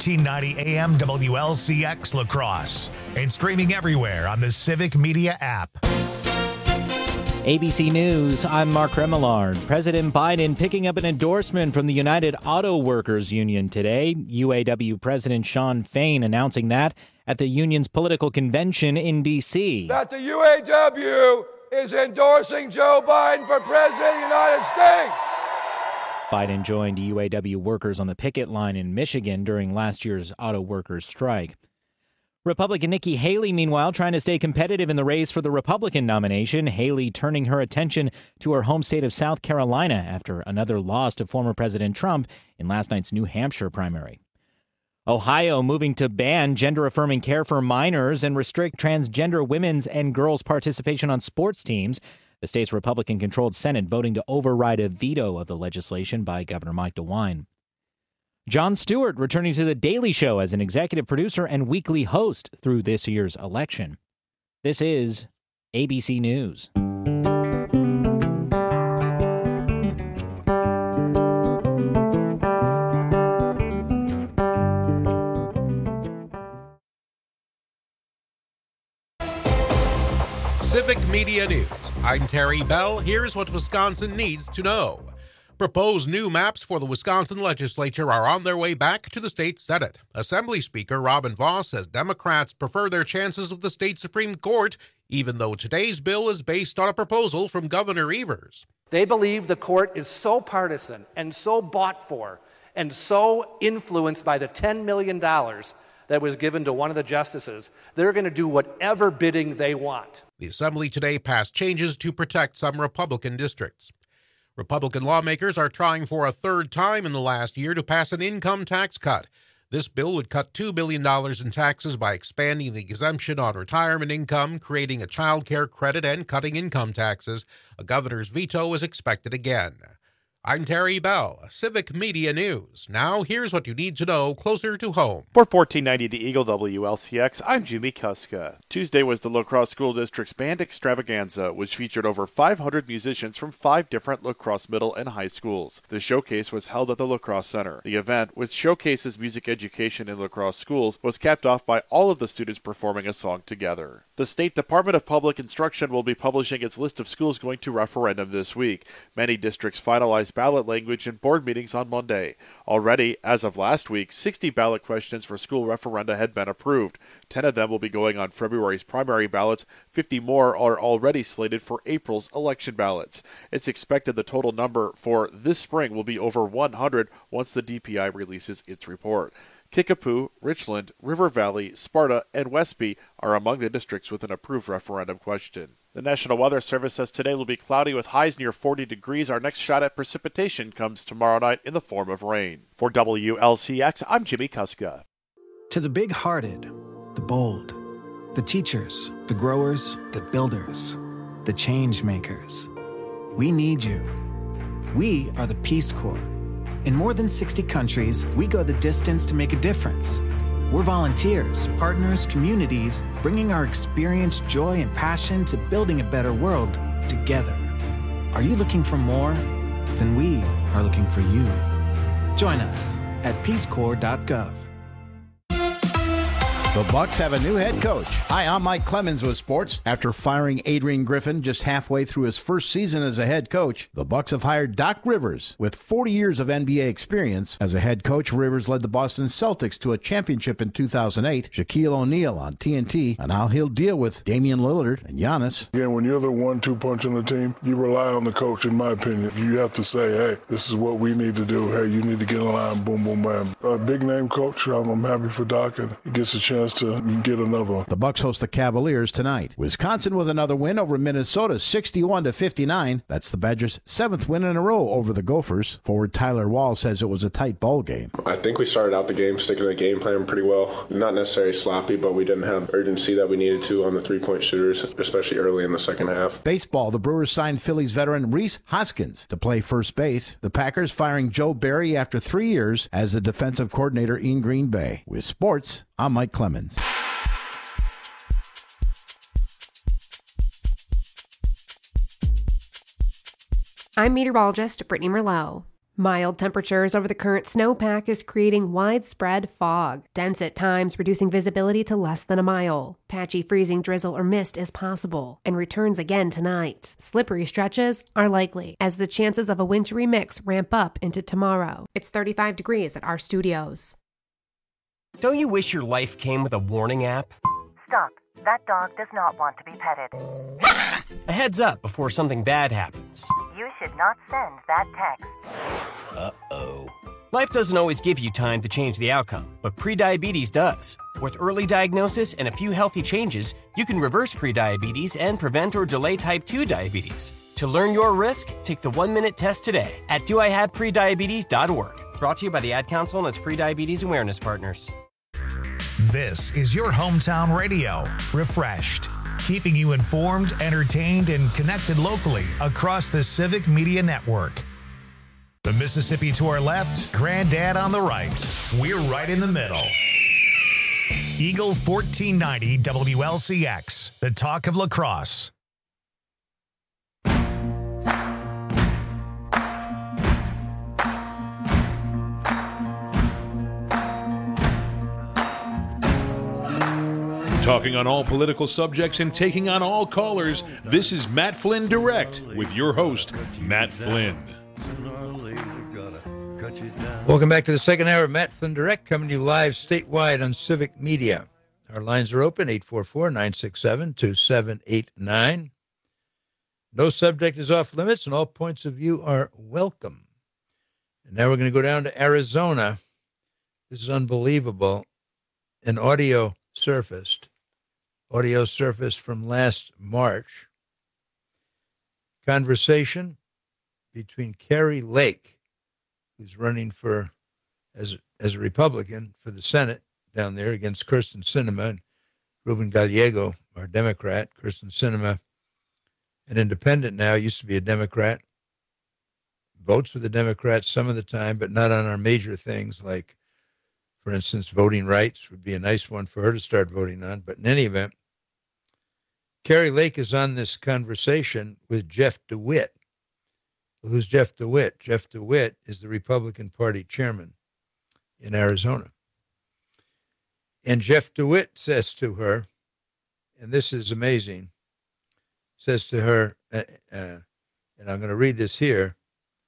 1490 AM WLCX La Crosse and streaming everywhere on the Civic Media app. ABC News, I'm Mark Remillard. President Biden picking up an endorsement from the United Auto Workers Union today. UAW President Shawn Fain announcing that at the union's political convention in D.C. That the UAW is endorsing Joe Biden for President of the United States. Biden joined UAW workers on the picket line in Michigan during last year's auto workers' strike. Republican Nikki Haley, meanwhile, trying to stay competitive in the race for the Republican nomination. Haley turning her attention to her home state of South Carolina after another loss to former President Trump in last night's New Hampshire primary. Ohio moving to ban gender-affirming care for minors and restrict transgender women's and girls' participation on sports teams. The state's Republican-controlled Senate voting to override a veto of the legislation by Governor Mike DeWine. Jon Stewart returning to The Daily Show as an executive producer and weekly host through this year's election. This is ABC News. Civic Media News. I'm Terry Bell. Here's what Wisconsin needs to know. Proposed new maps for the Wisconsin legislature are on their way back to the state Senate. Assembly Speaker Robin Vos says Democrats prefer their chances of the state Supreme Court, even though today's bill is based on a proposal from Governor Evers. They believe the court is so partisan and so bought for and so influenced by the $10 million that was given to one of the justices, they're going to do whatever bidding they want. The Assembly today passed changes to protect some Republican districts. Republican lawmakers are trying for a third time in the last year to pass an income tax cut. This bill would cut $2 billion in taxes by expanding the exemption on retirement income, creating a child care credit, and cutting income taxes. A governor's veto is expected again. I'm Terry Bell, Civic Media News. Now, here's what you need to know closer to home. For 1490 The Eagle WLCX, I'm Jimmy Kuska. Tuesday was the La Crosse School District's Band Extravaganza, which featured over 500 musicians from 5 different La Crosse middle and high schools. The showcase was held at the La Crosse Center. The event, which showcases music education in La Crosse schools, was capped off by all of the students performing a song together. The State Department of Public Instruction will be publishing its list of schools going to referendum this week. Many districts finalized ballot language in board meetings on Monday. Already, as of last week, 60 ballot questions for school referenda had been approved. 10 of them will be going on February's primary ballots. 50 more are already slated for April's election ballots. It's expected the total number for this spring will be over 100 once the DPI releases its report. Kickapoo, Richland, River Valley, Sparta, and Westby are among the districts with an approved referendum question. The National Weather Service says today will be cloudy with highs near 40 degrees. Our next shot at precipitation comes tomorrow night in the form of rain. For WLCX, I'm Jimmy Kuska. To the big-hearted, the bold, the teachers, the growers, the builders, the change makers, we need you. We are the Peace Corps. In more than 60 countries, we go the distance to make a difference. We're volunteers, partners, communities, bringing our experience, joy, and passion to building a better world together. Are you looking for more? Then we are looking for you. Join us at peacecorps.gov. The Bucs have a new head coach. Hi, I'm Mike Clemens with sports. After firing Adrian Griffin just halfway through his first season as a head coach, the Bucs have hired Doc Rivers with 40 years of NBA experience. As a head coach, Rivers led the Boston Celtics to a championship in 2008, Shaquille O'Neal on TNT, and how he'll deal with Damian Lillard and Giannis. Again, when you're the 1-2 punch on the team, you rely on the coach, in my opinion. You have to say, hey, this is what we need to do. Hey, you need to get in line, boom, boom, bam. A big-name coach, I'm happy for Doc, and he gets a chance to get another one. The Bucs host the Cavaliers tonight. Wisconsin with another win over Minnesota, 61-59. That's the Badgers' 7th win in a row over the Gophers. Forward Tyler Wall says it was a tight ball game. I think we started out the game sticking to the game plan pretty well. Not necessarily sloppy, but we didn't have urgency that we needed to on the three-point shooters, especially early in the second half. Baseball, the Brewers signed Phillies veteran Rhys Hoskins to play first base. The Packers firing Joe Barry after 3 years as the defensive coordinator in Green Bay. With sports, I'm Mike Clemens. I'm meteorologist Brittany Merlot. Mild temperatures over the current snowpack is creating widespread fog, dense at times reducing visibility to less than a mile. Patchy freezing drizzle or mist is possible and returns again tonight. Slippery stretches are likely as the chances of a wintry mix ramp up into tomorrow. It's 35 degrees at our studios. Don't you wish your life came with a warning app? Stop. That dog does not want to be petted. A heads up before something bad happens. You should not send that text. Uh-oh. Life doesn't always give you time to change the outcome, but prediabetes does. With early diagnosis and a few healthy changes, you can reverse prediabetes and prevent or delay type 2 diabetes. To learn your risk, take the 1-minute test today at doihaveprediabetes.org. Brought to you by the Ad Council and its prediabetes awareness partners. This is your hometown radio, Refreshed, keeping you informed, entertained, and connected locally across the Civic Media Network. The Mississippi to our left, Granddad on the right. We're right in the middle. Eagle 1490 WLCX, the talk of La Crosse. Talking on all political subjects and taking on all callers, this is Matt Flynn Direct with your host, Matt Flynn. Welcome back to the second hour of Matt Flynn Direct, coming to you live statewide on Civic Media. Our lines are open, 844-967-2789. No subject is off limits, and all points of view are welcome. And now we're going to go down to Arizona. This is unbelievable. An audio surfaced from last March. Conversation between Kari Lake, who's running for as a Republican for the Senate down there against Kyrsten Sinema, and Ruben Gallego, our Democrat. Kyrsten Sinema, an independent now, used to be a Democrat, votes for the Democrats some of the time, but not on our major things like, for instance, voting rights would be a nice one for her to start voting on. But in any event, Kari Lake is on this conversation with Jeff DeWitt. Well, who's Jeff DeWitt? Jeff DeWitt is the Republican Party chairman in Arizona. And Jeff DeWitt says to her, and this is amazing, says to her, and I'm going to read this here,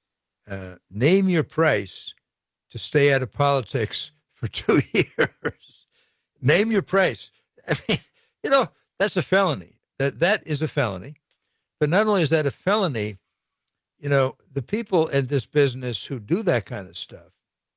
name your price to stay out of politics for 2 years. Name your price. I mean, that's a felony. That is a felony. But not only is that a felony, the people in this business who do that kind of stuff,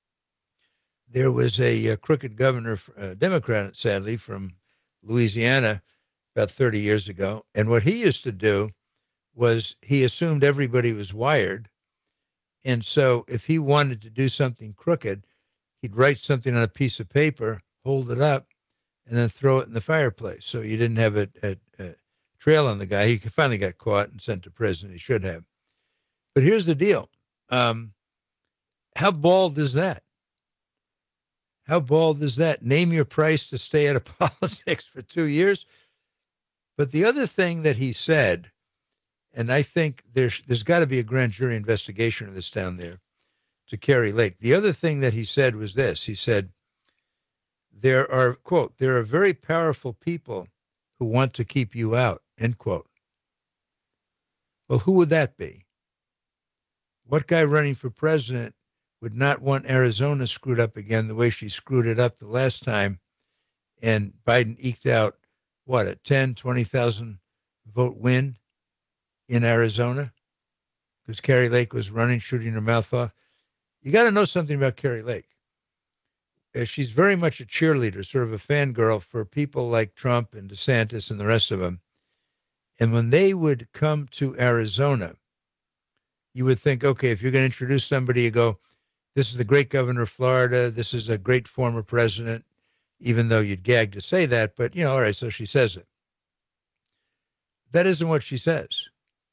there was a crooked governor, Democrat, sadly, from Louisiana about 30 years ago. And what he used to do was he assumed everybody was wired. And so if he wanted to do something crooked, he'd write something on a piece of paper, hold it up, and then throw it in the fireplace. So you didn't have a trail on the guy. He finally got caught and sent to prison. He should have. But here's the deal. How bald is that? How bald is that? Name your price to stay out of politics for 2 years. But the other thing that he said, and I think there's got to be a grand jury investigation of this down there, to Kari Lake. The other thing that he said was this. He said, there are, quote, there are very powerful people who want to keep you out, end quote. Well, who would that be? What guy running for president would not want Arizona screwed up again the way she screwed it up the last time? And Biden eked out, what, a 10, 20,000 vote win in Arizona? Because Kari Lake was running, shooting her mouth off. You got to know something about Kari Lake. She's very much a cheerleader, sort of a fangirl for people like Trump and DeSantis and the rest of them. And when they would come to Arizona, you would think, okay, if you're going to introduce somebody, you go, this is the great governor of Florida. This is a great former president, even though you'd gag to say that. But, all right, so she says it. That isn't what she says.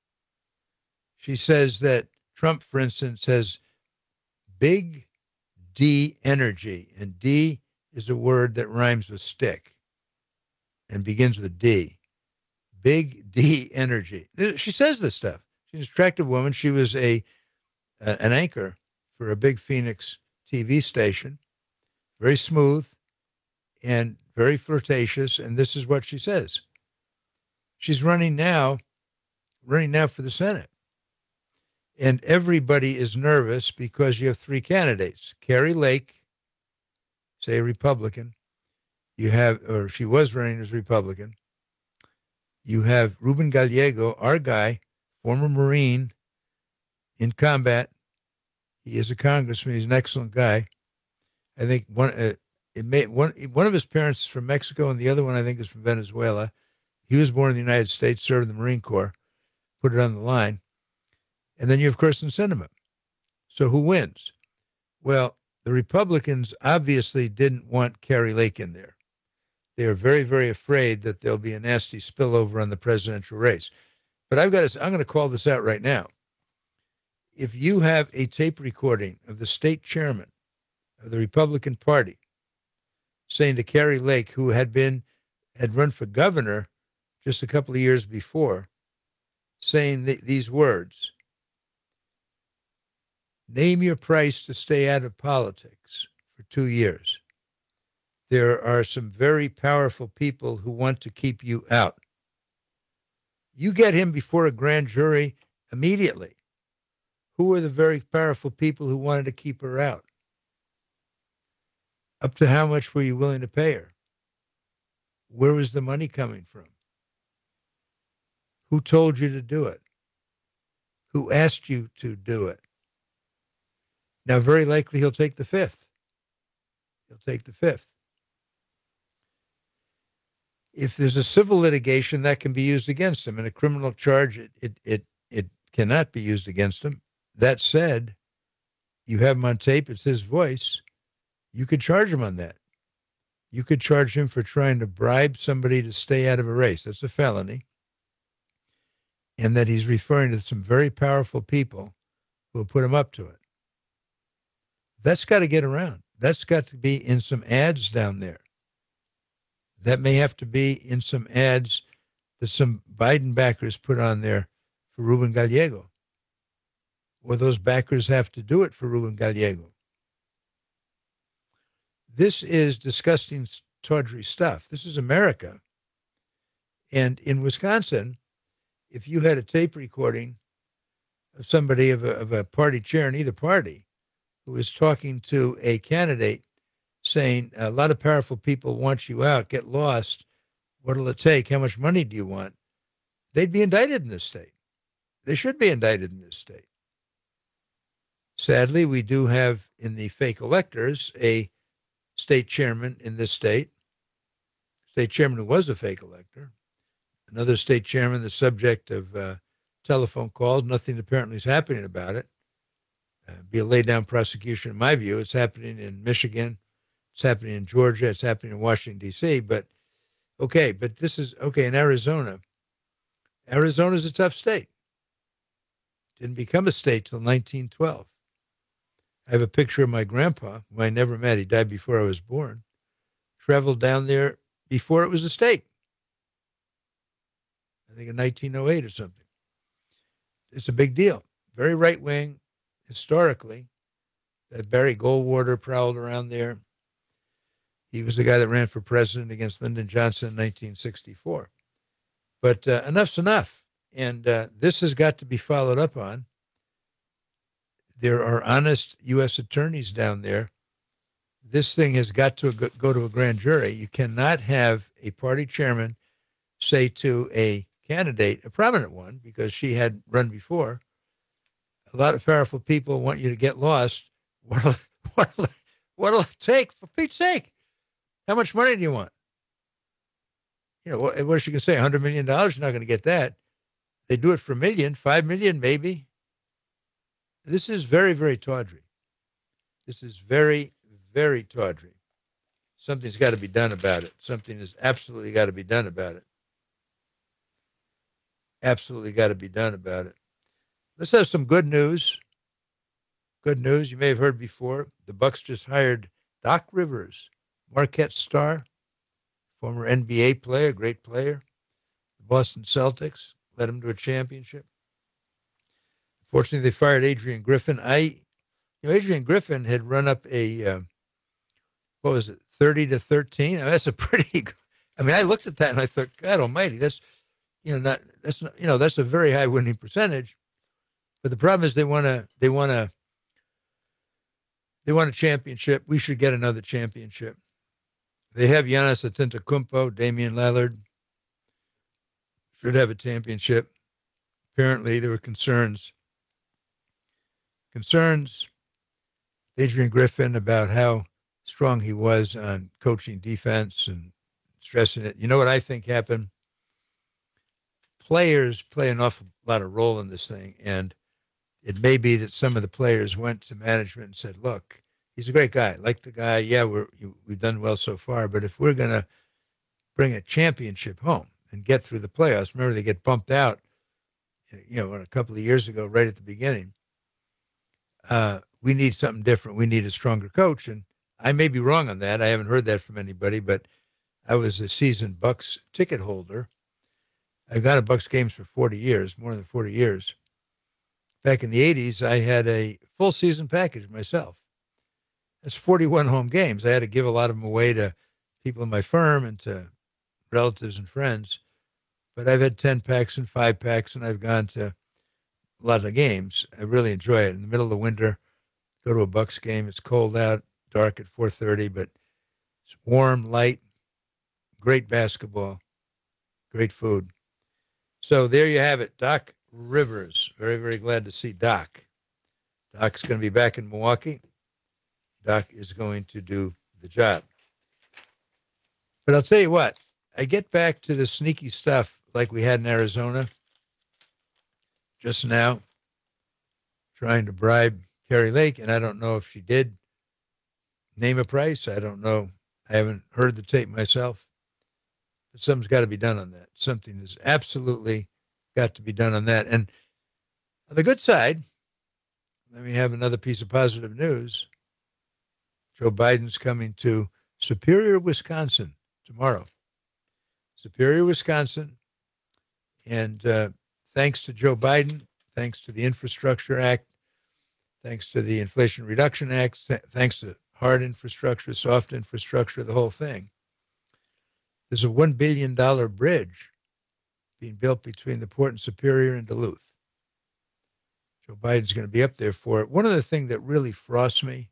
She says that Trump, for instance, has big D energy, and D is a word that rhymes with stick and begins with D. Big D energy. She says this stuff. She's an attractive woman. She was an anchor for a big Phoenix TV station, very smooth and very flirtatious. And this is what she says. She's running now for the Senate. And everybody is nervous because you have three candidates. Kari Lake, say a Republican. You have, or she was running as Republican. You have Ruben Gallego, our guy, former Marine in combat. He is a congressman. He's an excellent guy. I think one of his parents is from Mexico, and the other one I think is from Venezuela. He was born in the United States, served in the Marine Corps, put it on the line. And then you have Kyrsten Sinema. So who wins? Well, the Republicans obviously didn't want Kari Lake in there. They are very, very afraid that there'll be a nasty spillover on the presidential race. But I'm going to call this out right now. If you have a tape recording of the state chairman of the Republican Party saying to Kari Lake, who had run for governor just a couple of years before, saying these words, name your price to stay out of politics for 2 years. There are some very powerful people who want to keep you out. You get him before a grand jury immediately. Who are the very powerful people who wanted to keep her out? Up to how much were you willing to pay her? Where was the money coming from? Who told you to do it? Who asked you to do it? Now, very likely he'll take the fifth. He'll take the fifth. If there's a civil litigation, that can be used against him. In a criminal charge, it cannot be used against him. That said, you have him on tape. It's his voice. You could charge him on that. You could charge him for trying to bribe somebody to stay out of a race. That's a felony. And that he's referring to some very powerful people who will put him up to it. That's got to get around. That's got to be in some ads down there. That may have to be in some ads that some Biden backers put on there for Ruben Gallego. Or those backers have to do it for Ruben Gallego. This is disgusting, tawdry stuff. This is America. And in Wisconsin, if you had a tape recording of somebody of a party chair in either party who is talking to a candidate saying, a lot of powerful people want you out, get lost, what'll it take, how much money do you want? They'd be indicted in this state. They should be indicted in this state. Sadly, we do have in the fake electors a state chairman in this state who was a fake elector, another state chairman, the subject of telephone calls. Nothing apparently is happening about it. Be a laid-down prosecution, in my view. It's happening in Michigan. It's happening in Georgia. It's happening in Washington, D.C. But this is, in Arizona. Arizona's a tough state. Didn't become a state till 1912. I have a picture of my grandpa, who I never met. He died before I was born. Traveled down there before it was a state. I think in 1908 or something. It's a big deal. Very right-wing, historically. That Barry Goldwater prowled around there. He was the guy that ran for president against Lyndon Johnson in 1964. But enough's enough. And this has got to be followed up on. There are honest U.S. attorneys down there. This thing has got to go to a grand jury. You cannot have a party chairman say to a candidate, a prominent one, because she had run before, a lot of powerful people want you to get lost. What'll it take, for Pete's sake? How much money do you want? You know, what is she going to say? $100 million? You're not going to get that. They do it for $1 million, $5 million, maybe. This is very, very tawdry. This is very, very tawdry. Something's got to be done about it. Something has absolutely got to be done about it. Absolutely got to be done about it. Let's have some good news. Good news. You may have heard before. The Bucks just hired Doc Rivers, Marquette star, former NBA player, great player. The Boston Celtics led him to a championship. Fortunately, they fired Adrian Griffin. I Adrian Griffin had run up a, 30-13. That's a pretty. I looked at that and I thought, God Almighty, that's a very high winning percentage. But the problem is they want a championship. We should get another championship. They have Giannis Antetokounmpo, Damian Lillard. Should have a championship. Apparently, there were concerns. Adrian Griffin about how strong he was on coaching defense and stressing it. You know what I think happened? Players play an awful lot of role in this thing, and it may be that some of the players went to management and said, look, he's a great guy. Like the guy, yeah, we've done well so far, but if we're going to bring a championship home and get through the playoffs, remember they get bumped out, a couple of years ago, right at the beginning. We need something different. We need a stronger coach. And I may be wrong on that. I haven't heard that from anybody, but I was a seasoned Bucks ticket holder. I've gone to Bucks games for 40 years, more than 40 years. Back in the 80s, I had a full season package myself. That's 41 home games. I had to give a lot of them away to people in my firm and to relatives and friends. But I've had 10 packs and 5 packs, and I've gone to a lot of games. I really enjoy it. In the middle of the winter, go to a Bucks game. It's cold out, dark at 4:30, but it's warm, light, great basketball, great food. So there you have it, Doc Rivers. Very, very glad to see Doc. Doc's going to be back in Milwaukee. Doc is going to do the job. But I'll tell you what, I get back to the sneaky stuff like we had in Arizona just now, trying to bribe Kari Lake, and I don't know if she did name a price. I don't know. I haven't heard the tape myself. But something's got to be done on that. Something has absolutely got to be done on that. And on the good side, let me have another piece of positive news. Joe Biden's coming to Superior, Wisconsin tomorrow. Superior, Wisconsin. And thanks to Joe Biden, thanks to the Infrastructure Act, thanks to the Inflation Reduction Act, thanks to hard infrastructure, soft infrastructure, the whole thing. There's a $1 billion bridge being built between the port in Superior and Duluth. Joe Biden's going to be up there for it. One of the things that really frosts me,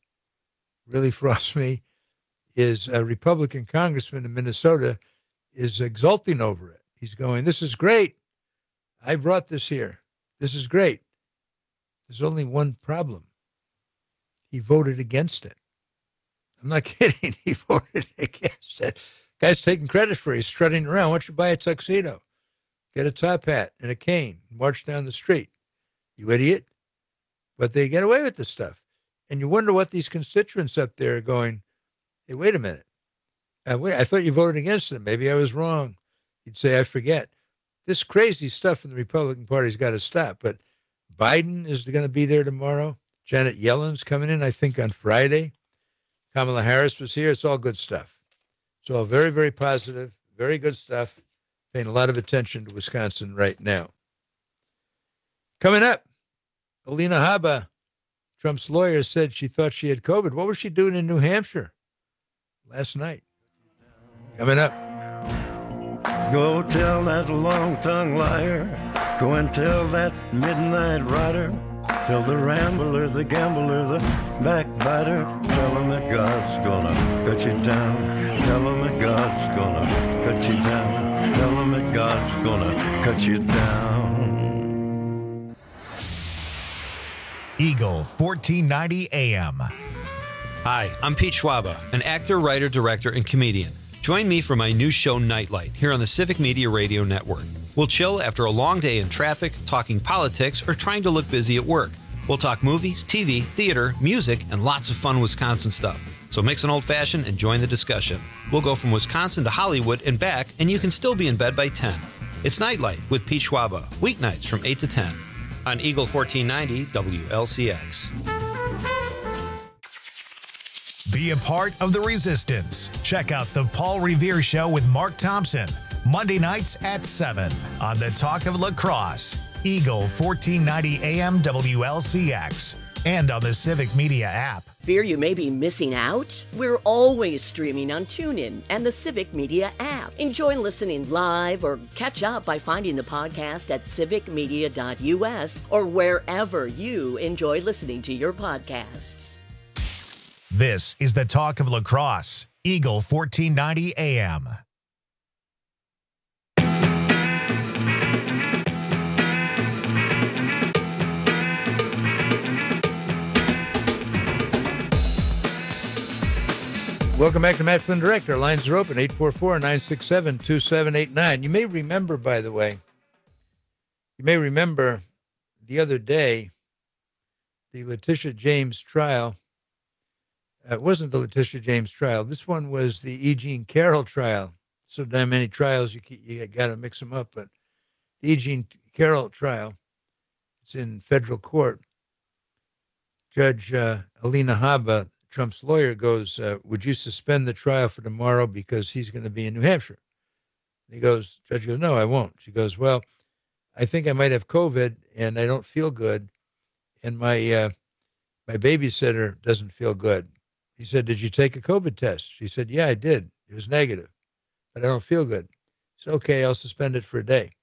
is a Republican congressman in Minnesota is exulting over it. He's going, this is great. I brought this here. This is great. There's only one problem. He voted against it. I'm not kidding. He voted against it. Guy's taking credit for it. He's strutting around. Why don't you buy a tuxedo? Get a top hat and a cane. March down the street. You idiot. But they get away with this stuff. And you wonder what these constituents up there are going, hey, wait a minute. I thought you voted against it. Maybe I was wrong. You'd say, I forget. This crazy stuff in the Republican Party's got to stop. But Biden is going to be there tomorrow. Janet Yellen's coming in, I think, on Friday. Kamala Harris was here. It's all good stuff. It's all very, very positive, very good stuff. Paying a lot of attention to Wisconsin right now. Coming up, Alina Habba, Trump's lawyer, said she thought she had COVID. What was she doing in New Hampshire last night? Coming up. Go tell that long-tongued liar. Go and tell that midnight rider. Tell the rambler, the gambler, the backbiter. Tell him that God's gonna cut you down. Tell him that God's gonna cut you down. Tell him that God's gonna cut you down. Eagle 1490 AM. Hi, I'm Pete Schwaba, an actor, writer, director, and comedian. Join me for my new show, Nightlight, here on the Civic Media Radio Network. We'll chill after a long day in traffic, talking politics, or trying to look busy at work. We'll talk movies, TV, theater, music, and lots of fun Wisconsin stuff. So mix an old-fashioned and join the discussion. We'll go from Wisconsin to Hollywood and back, and you can still be in bed by 10. It's Nightlight with Pete Schwaba, weeknights from 8 to 10 on Eagle 1490 WLCX. Be a part of the resistance. Check out the Paul Revere Show with Mark Thompson, Monday nights at 7 on the Talk of Lacrosse, Eagle 1490 AM WLCX. and on the Civic Media app. Fear you may be missing out? We're always streaming on TuneIn and the Civic Media app. Enjoy listening live or catch up by finding the podcast at civicmedia.us or wherever you enjoy listening to your podcasts. This is the talk of lacrosse. Eagle 1490 AM. Welcome back to Matt Flynn Direct. Our lines are open, 844-967-2789. You may remember, by the way, the other day, the Letitia James trial. It wasn't the Letitia James trial. This one was the E. Jean Carroll trial. So damn many trials, you got to mix them up. But the E. Jean Carroll trial, it's in federal court. Judge Alina Habba, Trump's lawyer, goes, would you suspend the trial for tomorrow because he's going to be in New Hampshire? He goes, judge goes, no, I won't. She goes, well, I think I might have COVID and I don't feel good. And my babysitter doesn't feel good. He said, did you take a COVID test? She said, yeah, I did. It was negative, but I don't feel good. So, okay, I'll suspend it for a day.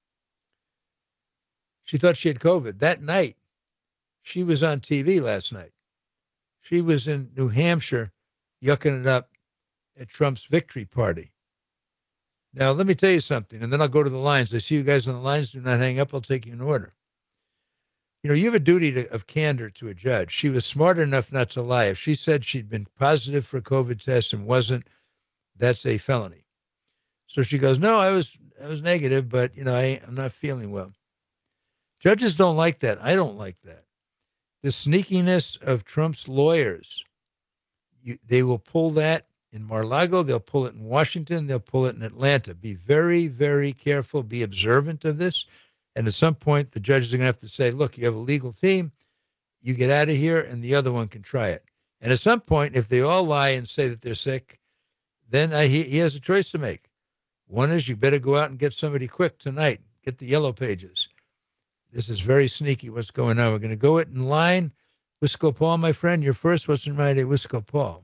She thought she had COVID. That night, she was on TV last night. She was in New Hampshire yucking it up at Trump's victory party. Now, let me tell you something, and then I'll go to the lines. I see you guys on the lines. Do not hang up. I'll take you in order. You know, you have a duty of candor to a judge. She was smart enough not to lie. If she said she'd been positive for a COVID test and wasn't, that's a felony. So she goes, no, I was negative, but, you know, I'm not feeling well. Judges don't like that. I don't like that. The sneakiness of Trump's lawyers, they will pull that in Mar-a-Lago, they'll pull it in Washington, they'll pull it in Atlanta. Be very, very careful, be observant of this. And at some point, the judges are going to have to say, look, you have a legal team, you get out of here, and the other one can try it. And at some point, if they all lie and say that they're sick, then he has a choice to make. One is you better go out and get somebody quick tonight, get the yellow pages. This is very sneaky what's going on. We're going to go it in line. Wisco Paul, my friend, you're first. What's in my day? Wisco Paul.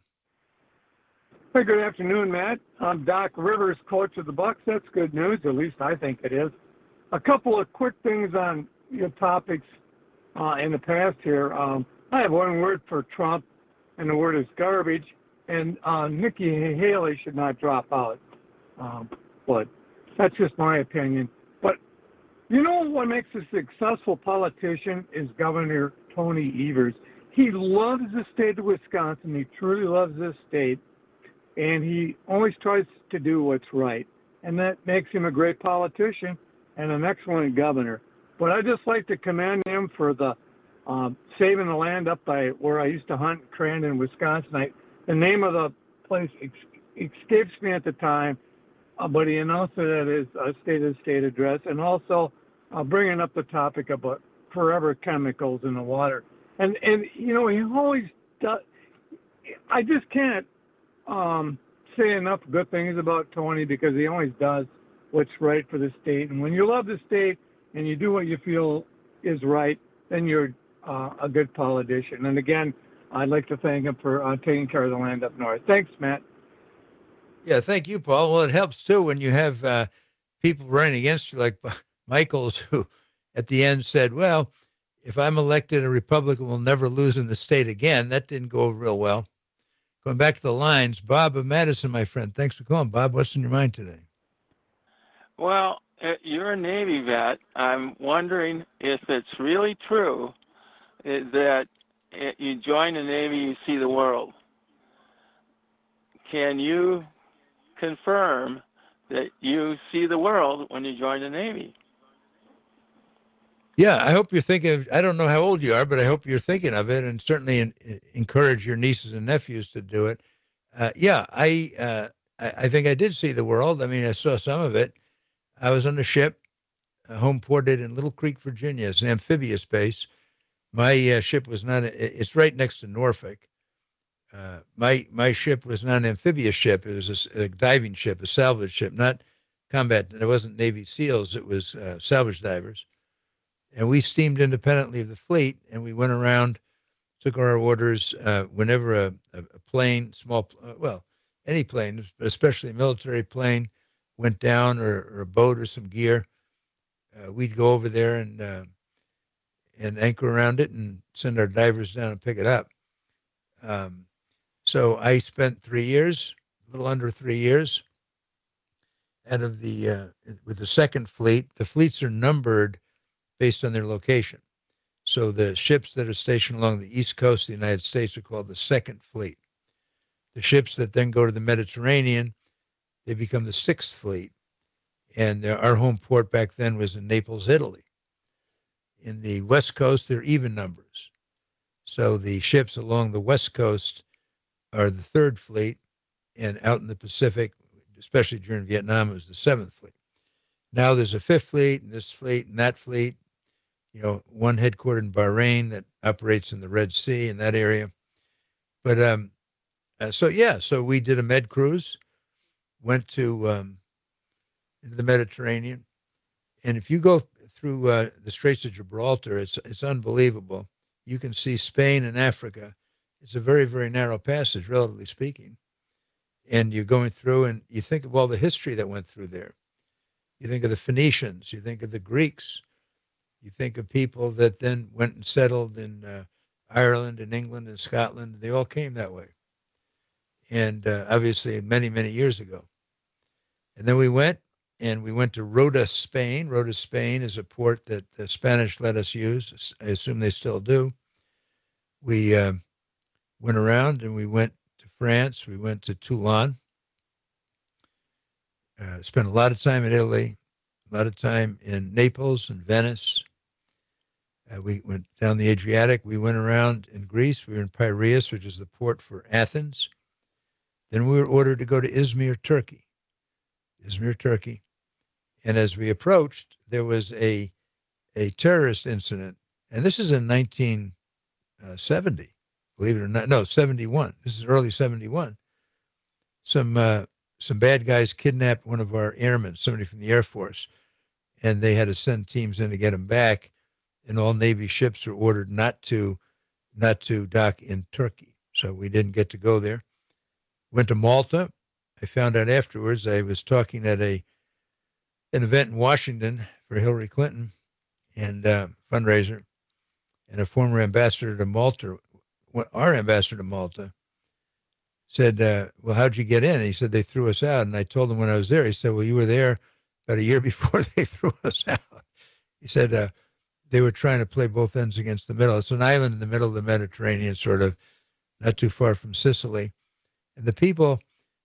Hey, good afternoon, Matt. I'm Doc Rivers, coach of the Bucks. That's good news, at least I think it is. A couple of quick things on your topics in the past here. I have one word for Trump, and the word is garbage. And Nikki Haley should not drop out. But that's just my opinion. But you know what makes a successful politician is Governor Tony Evers. He loves the state of Wisconsin. He truly loves this state. And he always tries to do what's right. And that makes him a great politician and an excellent governor. But I just like to commend him for the saving the land up by where I used to hunt in Crandon, Wisconsin. The name of the place escapes me at the time, but he announced it at his State of the State address, and also bringing up the topic about forever chemicals in the water. And you know, he always does. I just can't say enough good things about Tony because he always does what's right for the state. And when you love the state and you do what you feel is right, then you're a good politician. And again, I'd like to thank him for taking care of the land up north. Thanks, Matt. Yeah, thank you, Paul. Well, it helps, too, when you have people running against you like Michaels, who at the end said, well, if I'm elected, a Republican will never lose in the state again. That didn't go real well. Going back to the lines, Bob of Madison, my friend. Thanks for calling. Bob, what's in your mind today? Well, you're a Navy vet. I'm wondering if it's really true that you join the Navy, you see the world. Can you confirm that you see the world when you join the Navy? Yeah, I hope you're thinking of, I don't know how old you are, but I hope you're thinking of it, and certainly encourage your nieces and nephews to do it. Yeah, I think I did see the world. I mean, I saw some of it. I was on a ship, home ported in Little Creek, Virginia. It's an amphibious base. My ship was not, it's right next to Norfolk. My ship was not an amphibious ship. It was a diving ship, a salvage ship, not combat. It wasn't Navy SEALs. It was salvage divers. And we steamed independently of the fleet, and we went around took our orders whenever a plane, any plane, but especially a military plane, went down or a boat or some gear. We'd go over there and anchor around it and send our divers down and pick it up. So I spent 3 years, a little under 3 years, out of with the second fleet. The fleets are numbered based on their location. So the ships that are stationed along the east coast of the United States are called the Second Fleet. The ships that then go to the Mediterranean, they become the Sixth Fleet. And our home port back then was in Naples, Italy. In the West Coast, they're even numbers. So the ships along the West Coast are the Third Fleet, and out in the Pacific, especially during Vietnam, it was the Seventh Fleet. Now there's a Fifth Fleet, and this fleet, and that fleet. One headquartered in Bahrain that operates in the Red Sea in that area. But so we did a med cruise, went to into the Mediterranean, and if you go through the Straits of Gibraltar, it's unbelievable. You can see Spain and Africa. It's a very, very narrow passage, relatively speaking. And you're going through, and you think of all the history that went through there. You think of the Phoenicians. You think of the Greeks. You think of people that then went and settled in Ireland and England and Scotland. They all came that way. And obviously many, many years ago. And then we went to Rota, Spain. Rota, Spain is a port that the Spanish let us use. I assume they still do. We went around and we went to France. We went to Toulon. Spent a lot of time in Italy, a lot of time in Naples and Venice. We went down the Adriatic. We went around in Greece. We were in Piraeus, which is the port for Athens. Then we were ordered to go to Izmir, Turkey. And as we approached, there was a terrorist incident. And this is in 1970, believe it or not. No, 71. This is early 71. Some bad guys kidnapped one of our airmen, somebody from the Air Force, and they had to send teams in to get him back. And all Navy ships were ordered not to dock in Turkey. So we didn't get to go there. Went to Malta. I found out afterwards, I was talking at an event in Washington for Hillary Clinton and fundraiser, and a former ambassador to Malta, our ambassador to Malta, said, well, how'd you get in? And he said, they threw us out. And I told him when I was there, he said, well, you were there about a year before they threw us out. He said, they were trying to play both ends against the middle. It's an island in the middle of the Mediterranean, sort of not too far from Sicily. And the people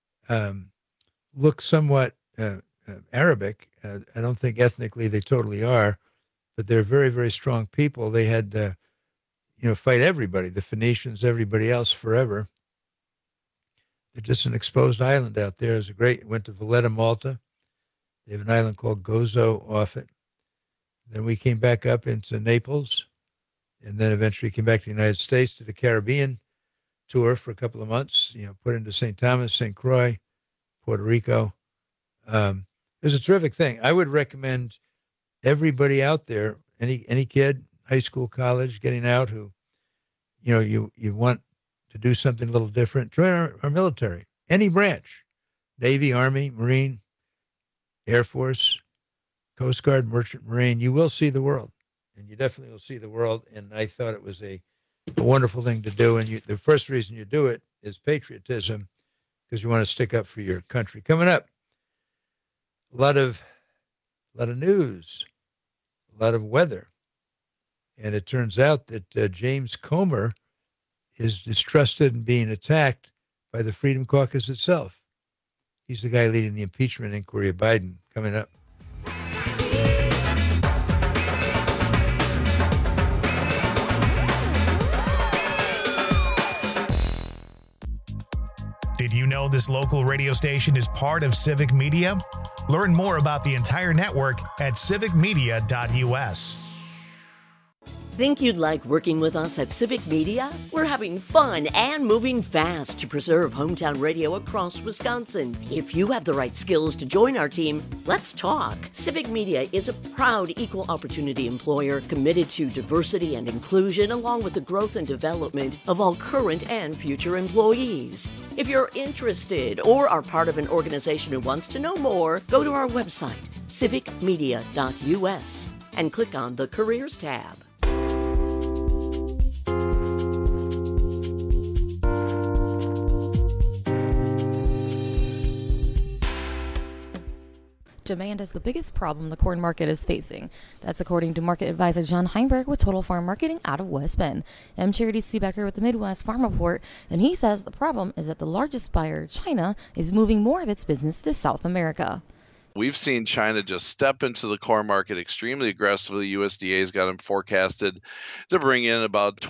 look somewhat Arabic. I don't think ethnically they totally are, but they're very, very strong people. They had, fight everybody, the Phoenicians, everybody else forever. They're just an exposed island out there. Went to Valletta, Malta. They have an island called Gozo off it. Then we came back up into Naples, and then eventually came back to the United States to the Caribbean tour for a couple of months, put into St. Thomas, St. Croix, Puerto Rico. It was a terrific thing. I would recommend everybody out there, any kid, high school, college, getting out who, you want to do something a little different, join our military, any branch, Navy, Army, Marine, Air Force, Coast Guard, Merchant Marine. You will see the world, and you definitely will see the world. And I thought it was a wonderful thing to do. And the first reason you do it is patriotism, because you want to stick up for your country. Coming up, a lot of news, a lot of weather. And it turns out that James Comer is distrusted and being attacked by the Freedom Caucus itself. He's the guy leading the impeachment inquiry of Biden. Coming up. Did you know this local radio station is part of Civic Media? Learn more about the entire network at civicmedia.us. Think you'd like working with us at Civic Media? We're having fun and moving fast to preserve hometown radio across Wisconsin. If you have the right skills to join our team, let's talk. Civic Media is a proud equal opportunity employer committed to diversity and inclusion, along with the growth and development of all current and future employees. If you're interested or are part of an organization who wants to know more, go to our website, civicmedia.us, and click on the Careers tab. Demand is the biggest problem the corn market is facing. That's according to market advisor John Heinberg with Total Farm Marketing out of West Bend. I'm Charity Seebecker with the Midwest Farm Report, and he says the problem is that the largest buyer, China, is moving more of its business to South America. We've seen China just step into the corn market extremely aggressively. USDA's got them forecasted to bring in about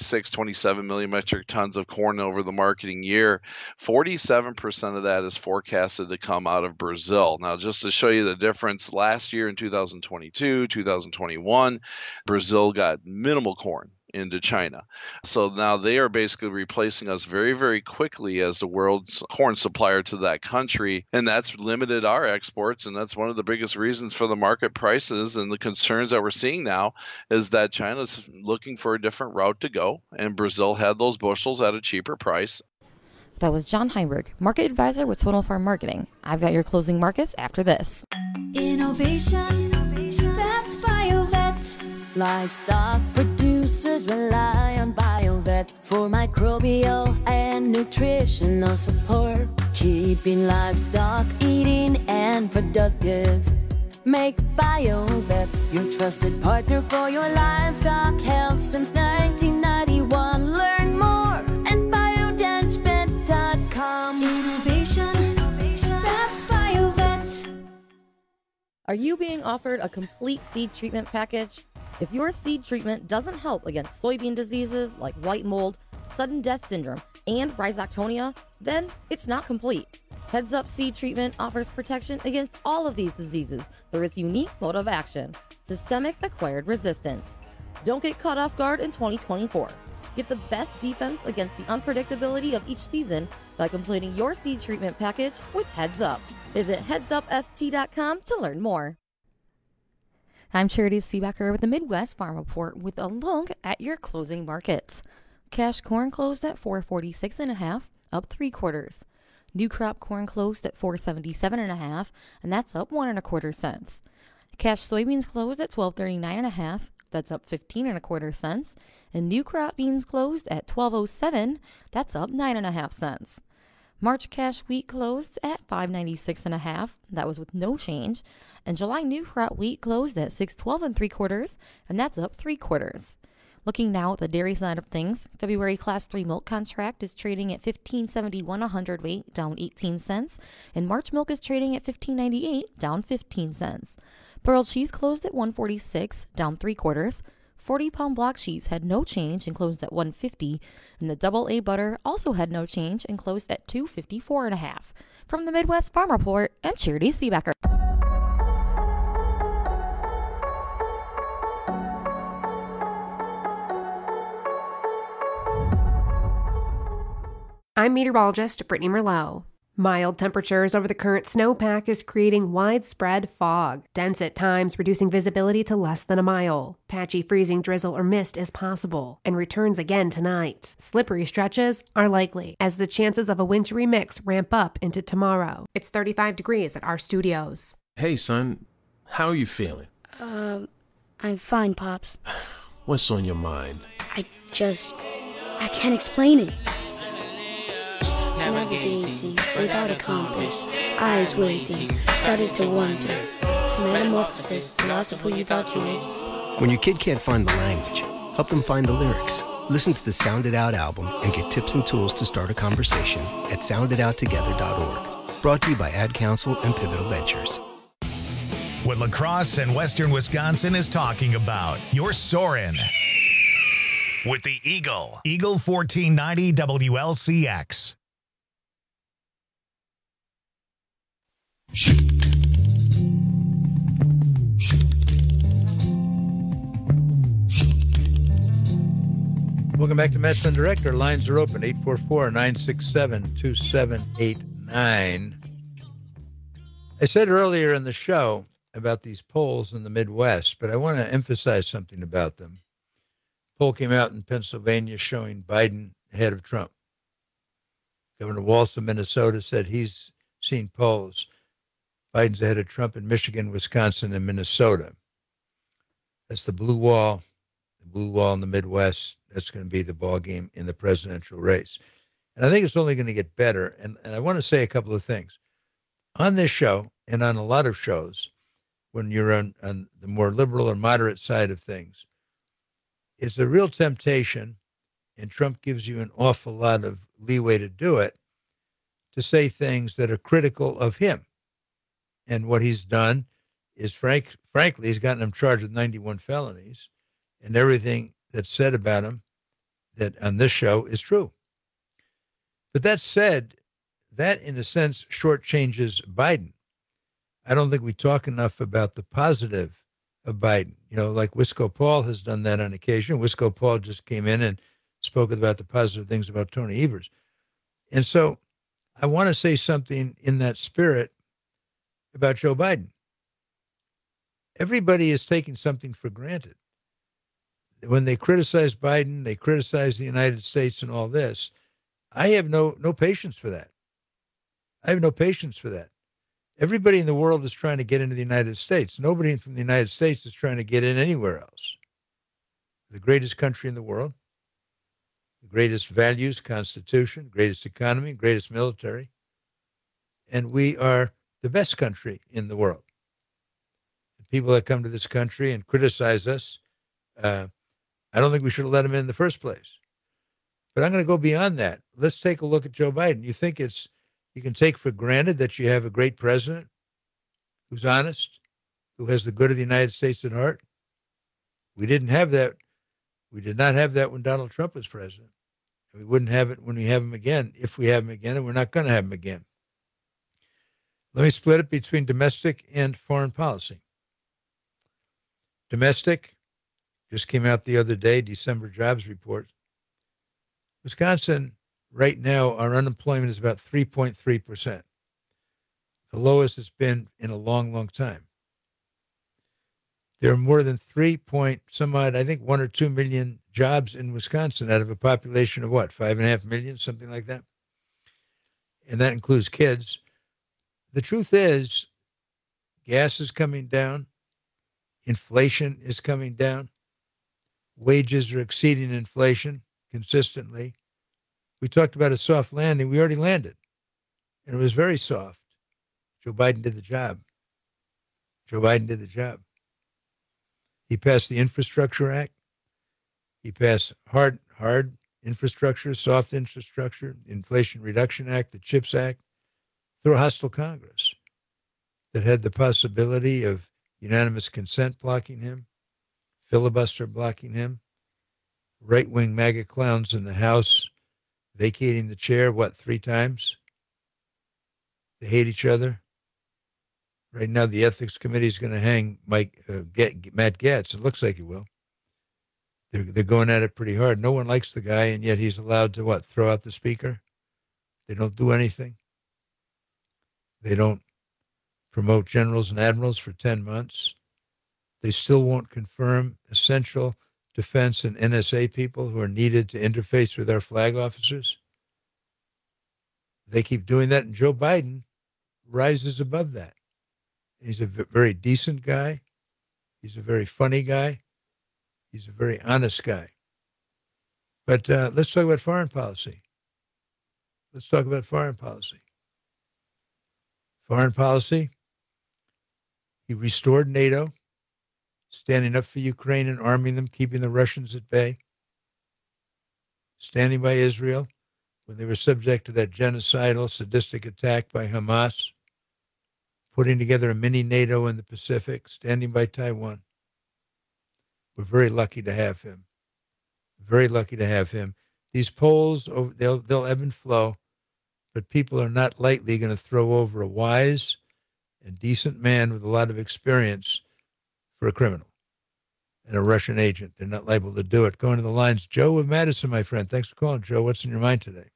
27 million metric tons of corn over the marketing year. 47% of that is forecasted to come out of Brazil. Now, just to show you the difference, last year in 2022, 2021, Brazil got minimal corn into China. So now they are basically replacing us very, very quickly as the world's corn supplier to that country. And that's limited our exports. And that's one of the biggest reasons for the market prices and the concerns that we're seeing now is that China's looking for a different route to go. And Brazil had those bushels at a cheaper price. That was John Heinberg, market advisor with Total Farm Marketing. I've got your closing markets after this. Innovation, that's BioVet. Livestock producers rely on BioVet for microbial and nutritional support, keeping livestock eating and productive. Make BioVet your trusted partner for your livestock health since 1991. Learn more at biodancevet.com. Innovation, that's BioVet. Are you being offered a complete seed treatment package? If your seed treatment doesn't help against soybean diseases like white mold, sudden death syndrome, and rhizoctonia, then it's not complete. Heads Up Seed Treatment offers protection against all of these diseases through its unique mode of action, systemic acquired resistance. Don't get caught off guard in 2024. Get the best defense against the unpredictability of each season by completing your seed treatment package with Heads Up. Visit headsupst.com to learn more. I'm Charity Seebecker with the Midwest Farm Report with a look at your closing markets. Cash corn closed at $446.5, up 3/4. New crop corn closed at $477.5, and that's up 1 1/4 cents. Cash soybeans closed at $1239.5, that's up 15 1/4 cents. And new crop beans closed at $1207, that's up 9 1/2 cents. March cash wheat closed at $596.5, that was with no change. And July new crop wheat closed at $612 3/4, and that's up 3/4. Looking now at the dairy side of things, February Class 3 milk contract is trading at $15.71 a hundredweight, down 18 cents, and March milk is trading at $15.98, down 15 cents. Pearl cheese closed at $1.46, down 3/4. 40-pound block cheese had no change and closed at $1.50, and the AA butter also had no change and closed at $2.54.5. From the Midwest Farm Report, I'm Charity Seebecker. I'm meteorologist Brittany Merlot. Mild temperatures over the current snowpack is creating widespread fog, dense at times reducing visibility to less than a mile. Patchy freezing drizzle or mist is possible and returns again tonight. Slippery stretches are likely as the chances of a wintry mix ramp up into tomorrow. It's 35 degrees at our studios. Hey, son. How are you feeling? I'm fine, Pops. What's on your mind? I can't explain it. Navigating without a compass, eyes waiting, started to wonder. Metamorphosis, the loss of who you thought you was. When your kid can't find the language, help them find the lyrics. Listen to the Sound It Out album and get tips and tools to start a conversation at sounditouttogether.org. Brought to you by Ad Council and Pivotal Ventures. What La Crosse and Western Wisconsin is talking about. You're soaring with the Eagle. Eagle 1490 WLCX. Welcome back to Matt Flynn Direct. Our lines are open, 844-967-2789. I said earlier in the show about these polls in the Midwest, but I want to emphasize something about them. A poll came out in Pennsylvania showing Biden ahead of Trump. Governor Walz of Minnesota said he's seen polls. Biden's ahead of Trump in Michigan, Wisconsin, and Minnesota. That's the blue wall in the Midwest. That's going to be the ball game in the presidential race. And I think it's only going to get better. And I want to say a couple of things. On this show and on a lot of shows, when you're on the more liberal or moderate side of things, it's a real temptation, and Trump gives you an awful lot of leeway to do it, to say things that are critical of him. And what he's done is, frankly, he's gotten him charged with 91 felonies, and everything that's said about him that on this show is true. But that said, that in a sense shortchanges Biden. I don't think we talk enough about the positive of Biden. You know, like Wisco Paul has done that on occasion. Wisco Paul just came in and spoke about the positive things about Tony Evers. And so I want to say something in that spirit about Joe Biden. Everybody is taking something for granted. When they criticize Biden, they criticize the United States and all this. I have no patience for that. I have no patience for that. Everybody in the world is trying to get into the United States. Nobody from the United States is trying to get in anywhere else. The greatest country in the world, the greatest values, constitution, greatest economy, greatest military. And we are the best country in the world. The people that come to this country and criticize us, I don't think we should have let them in the first place. But I'm going to go beyond that. Let's take a look at Joe Biden. You think you can take for granted that you have a great president who's honest, who has the good of the United States at heart? We didn't have that. We did not have that when Donald Trump was president. We wouldn't have it when we have him again, if we have him again, and we're not going to have him again. Let me split it between domestic and foreign policy. Domestic just came out the other day, December jobs report. Wisconsin, right now, our unemployment is about 3.3%, the lowest it's been in a long, long time. There are more than 3-some-odd, I think 1 or 2 million jobs in Wisconsin out of a population of what, 5.5 million, something like that? And that includes kids. The truth is, gas is coming down. Inflation is coming down. Wages are exceeding inflation consistently. We talked about a soft landing. We already landed, and it was very soft. Joe Biden did the job. Joe Biden did the job. He passed the Infrastructure Act. He passed hard infrastructure, soft infrastructure, Inflation Reduction Act, the CHIPS Act, through a hostile Congress that had the possibility of unanimous consent blocking him, filibuster blocking him, right-wing MAGA clowns in the House vacating the chair, 3 times? They hate each other. Right now, the Ethics Committee is going to hang Matt Gaetz. It looks like it will. They're going at it pretty hard. No one likes the guy, and yet he's allowed to, throw out the speaker? They don't do anything. They don't promote generals and admirals for 10 months. They still won't confirm essential defense and NSA people who are needed to interface with our flag officers. They keep doing that, and Joe Biden rises above that. He's a very decent guy. He's a very funny guy. He's a very honest guy. But let's talk about foreign policy. Let's talk about foreign policy. Foreign policy, he restored NATO, standing up for Ukraine and arming them, keeping the Russians at bay, standing by Israel when they were subject to that genocidal, sadistic attack by Hamas, putting together a mini NATO in the Pacific, standing by Taiwan. We're very lucky to have him. Very lucky to have him. These polls, they'll ebb and flow, but people are not lightly going to throw over a wise and decent man with a lot of experience for a criminal. and a Russian agent. They're not liable to do it. Going to the lines, Joe of Madison, my friend. Thanks for calling, Joe. What's in your mind today?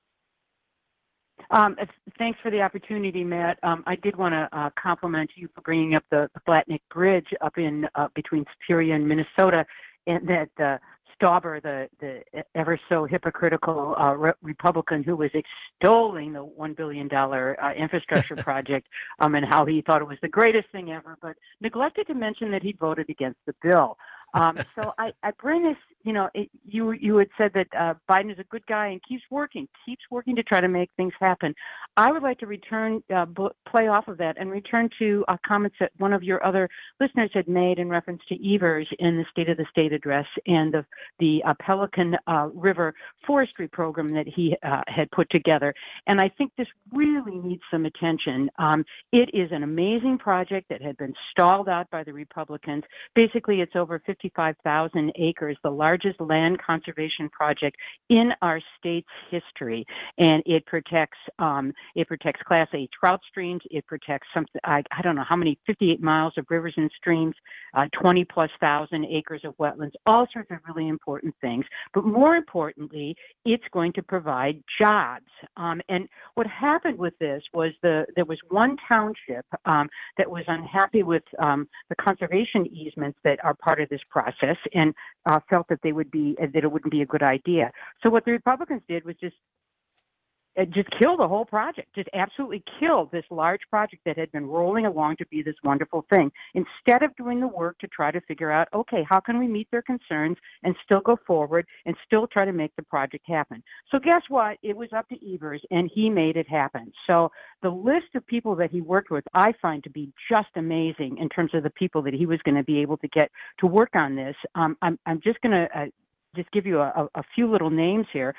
Thanks for the opportunity, Matt. I did want to compliment you for bringing up the Flatneck Bridge up in between Superior and Minnesota, and that Stauber, the ever so hypocritical Republican who was extolling the $1 billion infrastructure project and how he thought it was the greatest thing ever, but neglected to mention that he voted against the bill. So I bring this, you had said that Biden is a good guy and keeps working to try to make things happen. I would like to play off of that and return to comments that one of your other listeners had made in reference to Evers in the State of the State address and the Pelican River forestry program that he had put together. And I think this really needs some attention. It is an amazing project that had been stalled out by the Republicans. Basically, it's over 55,000 acres, the largest land conservation project in our state's history, and it protects Class A trout streams. It protects something I don't know how many 58 miles of rivers and streams, 20,000+ acres of wetlands, all sorts of really important things. But more importantly, it's going to provide jobs. And what happened with this was there was one township that was unhappy with the conservation easements that are part of this process and felt that it wouldn't be a good idea. So what the Republicans did was just kill the whole project, just absolutely kill this large project that had been rolling along to be this wonderful thing. Instead of doing the work to try to figure out, okay, how can we meet their concerns and still go forward and still try to make the project happen? So guess what? It was up to Evers, and he made it happen. So the list of people that he worked with, I find to be just amazing in terms of the people that he was going to be able to get to work on this. I'm just going to just give you a few little names here.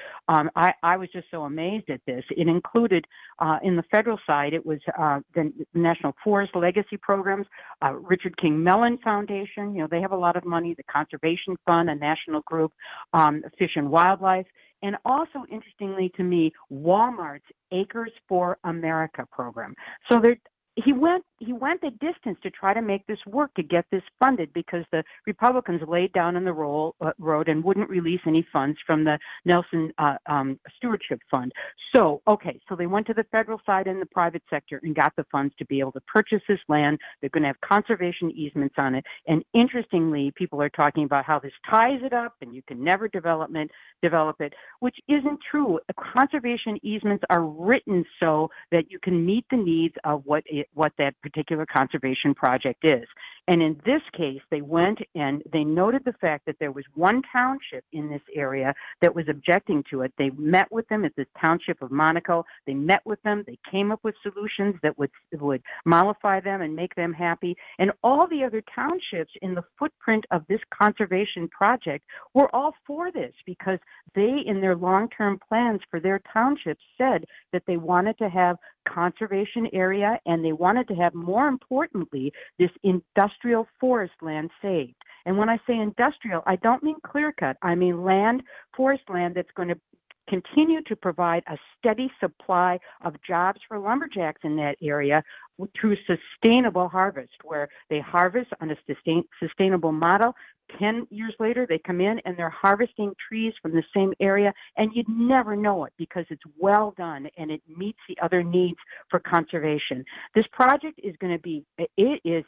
I was just so amazed at this. It included, in the federal side, it was the National Forest Legacy Programs, Richard King Mellon Foundation. They have a lot of money, the Conservation Fund, a national group, Fish and Wildlife, and also, interestingly to me, Walmart's Acres for America program. So he went the distance to try to make this work, to get this funded, because the Republicans laid down on the road and wouldn't release any funds from the Nelson Stewardship Fund. So they went to the federal side and the private sector and got the funds to be able to purchase this land. They're going to have conservation easements on it. And interestingly, people are talking about how this ties it up and you can never develop it, which isn't true. Conservation easements are written so that you can meet the needs of what that particular conservation project is. And in this case, they went and they noted the fact that there was one township in this area that was objecting to it. They met with them at the township of Monaco. They met with them. They came up with solutions that would mollify them and make them happy. And all the other townships in the footprint of this conservation project were all for this, because they, in their long-term plans for their townships, said that they wanted to have conservation area, and they wanted to have, more importantly, this industrial forest land saved. And when I say industrial, I don't mean clear-cut. I mean forest land that's going to continue to provide a steady supply of jobs for lumberjacks in that area through sustainable harvest, where they harvest on a sustainable model. 10 years later, they come in and they're harvesting trees from the same area, and you'd never know it because it's well done and it meets the other needs for conservation. This project is going to be, it's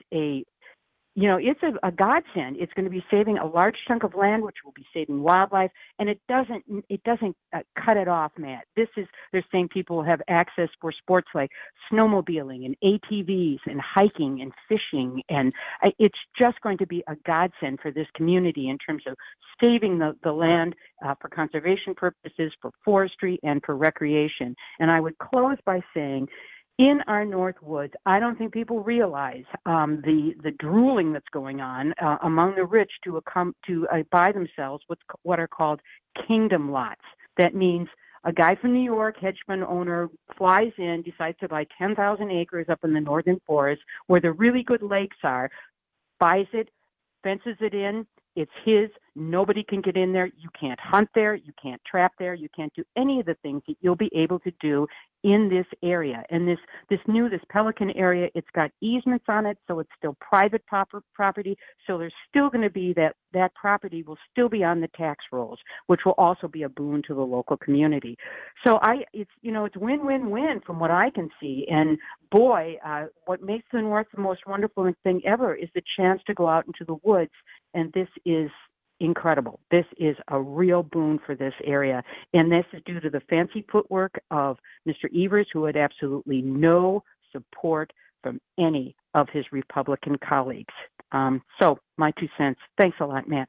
a godsend. It's going to be saving a large chunk of land, which will be saving wildlife, and it doesn't cut it off, Matt. They're saying people will have access for sports like snowmobiling and ATVs and hiking and fishing, and it's just going to be a godsend for this community in terms of saving the land for conservation purposes, for forestry, and for recreation. And I would close by saying, in our North Woods, I don't think people realize the drooling that's going on among the rich to buy themselves what are called kingdom lots. That means a guy from New York, hedge fund owner, flies in, decides to buy 10,000 acres up in the northern forest where the really good lakes are, buys it, fences it in. It's his. Nobody can get in there. You can't hunt there. You can't trap there. You can't do any of the things that you'll be able to do in this area. And this Pelican area, it's got easements on it, so it's still private property. So there's still going to be that property will still be on the tax rolls, which will also be a boon to the local community. So it's win-win-win from what I can see. And boy, what makes the North the most wonderful thing ever is the chance to go out into the woods. And this is incredible. This is a real boon for this area. And this is due to the fancy footwork of Mr. Evers, who had absolutely no support from any of his Republican colleagues. So my 2 cents. Thanks a lot, Matt.